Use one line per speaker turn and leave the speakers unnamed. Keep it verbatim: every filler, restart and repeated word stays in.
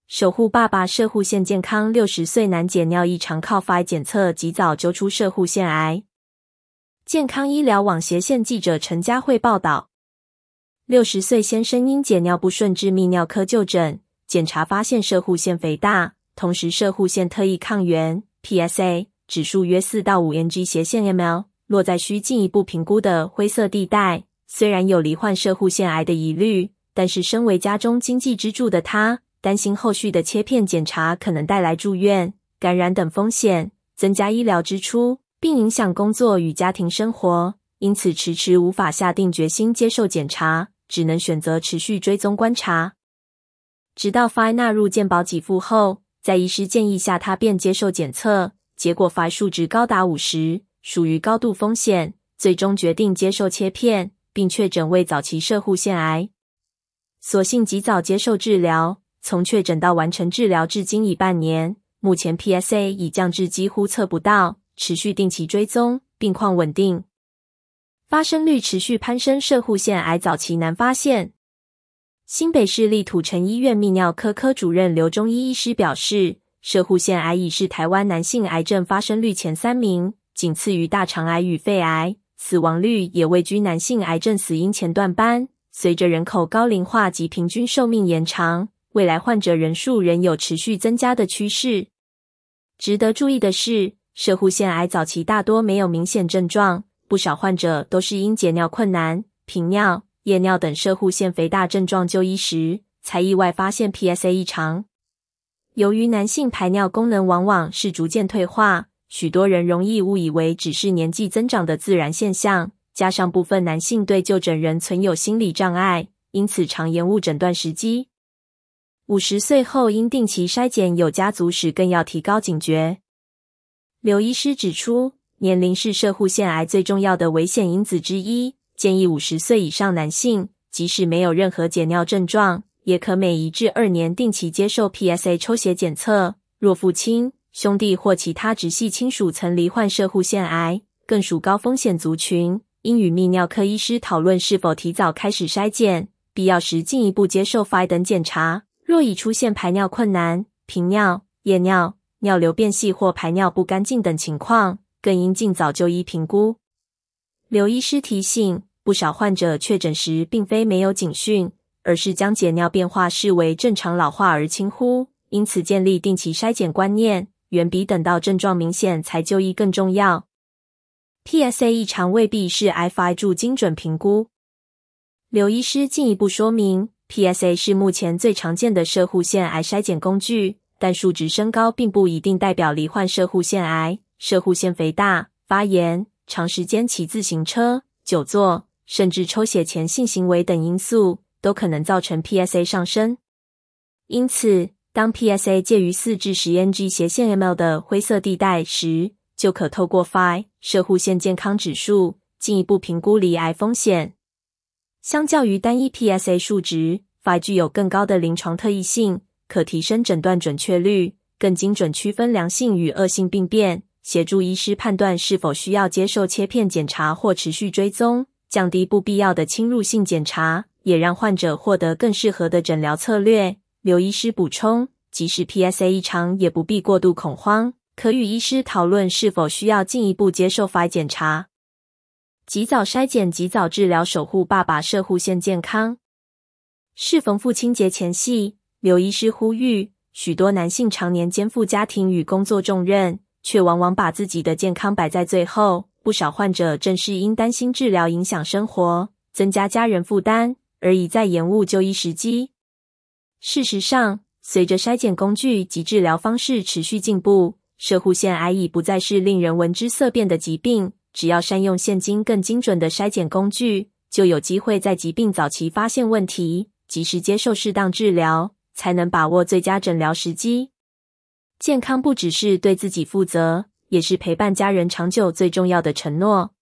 守护爸爸摄护腺健康，六十岁男检尿异常靠 F I 检测及早揪出摄护腺癌。健康医疗网斜线记者陈佳慧报道，六十岁先生因检尿不顺至泌尿科就诊，检查发现摄护腺肥大，同时摄护腺特异抗原 P S A 指数约四到五 ng 斜线 ml， 落在需进一步评估的灰色地带。虽然有罹患摄护腺癌的疑虑，但是身为家中经济支柱的他，担心后续的切片检查可能带来住院、感染等风险，增加医疗支出，并影响工作与家庭生活，因此迟迟无法下定决心接受检查，只能选择持续追踪观察。直到 F I 纳入健保给付后，在医师建议下他便接受检测，结果 F I 数值高达五十，属于高度风险，最终决定接受切片，并确诊为早期摄护腺癌。所幸及早接受治疗，从确诊到完成治疗至今已半年，目前 P S A 已降至几乎测不到，持续定期追踪，病况稳定。发生率持续攀升，摄护腺癌早期难发现。新北市立土城医院泌尿科科主任刘忠一医师表示，摄护腺癌已是台湾男性癌症发生率前三名，仅次于大肠癌与肺癌，死亡率也位居男性癌症死因前段班。随着人口高龄化及平均寿命延长，未来患者人数仍有持续增加的趋势。值得注意的是，摄护腺癌早期大多没有明显症状，不少患者都是因解尿困难、频尿、夜尿等摄护腺肥大症状就医时，才意外发现 P S A 异常。由于男性排尿功能往往是逐渐退化，许多人容易误以为只是年纪增长的自然现象，加上部分男性对就诊仍存有心理障碍，因此常延误诊断时机。五十岁后应定期筛检，有家族史更要提高警觉。刘医师指出，年龄是摄护腺癌最重要的危险因子之一，建议五十岁以上男性，即使没有任何解尿症状，也可每一至二年定期接受 P S A 抽血检测。若父亲、兄弟或其他直系亲属曾罹患摄护腺癌，更属高风险族群，应与泌尿科医师讨论是否提早开始筛检，必要时进一步接受 F I 等检查。若已出现排尿困难、频尿、夜尿、尿流变细或排尿不干净等情况，更应尽早就医评估。刘医师提醒，不少患者确诊时并非没有警讯，而是将解尿变化视为正常老化而轻忽，因此建立定期筛检观念，远比等到症状明显才就医更重要。P S A 异常未必是 F I 助精准评估。刘医师进一步说明， P S A 是目前最常见的摄护腺癌筛检工具，但数值升高并不一定代表罹患摄护腺癌。摄护腺肥大、发炎、长时间骑自行车、久坐，甚至抽血前性行为等因素，都可能造成 P S A 上升。因此，当 P S A 介于四至十 ng 斜线 ml 的灰色地带时，就可透过 F I 摄护腺健康指数进一步评估罹癌风险。相较于单一 P S A 数值， F I 具有更高的临床特异性，可提升诊断准确率，更精准区分良性与恶性病变，协助医师判断是否需要接受切片检查或持续追踪，降低不必要的侵入性检查，也让患者获得更适合的诊疗策略。刘医师补充，即使 P S A 异常也不必过度恐慌，可与医师讨论是否需要进一步接受 F I 检查。及早筛检，及早治疗，守护爸爸摄护腺健康。适逢父亲节前夕，刘医师呼吁，许多男性常年肩负家庭与工作重任，却往往把自己的健康摆在最后，不少患者正是因担心治疗影响生活，增加家人负担，而一再延误就医时机。事实上，随着筛检工具及治疗方式持续进步，摄护腺癌已不再是令人闻之色变的疾病，只要善用现今更精准的筛检工具，就有机会在疾病早期发现问题，及时接受适当治疗，才能把握最佳诊疗时机。健康不只是对自己负责，也是陪伴家人长久最重要的承诺。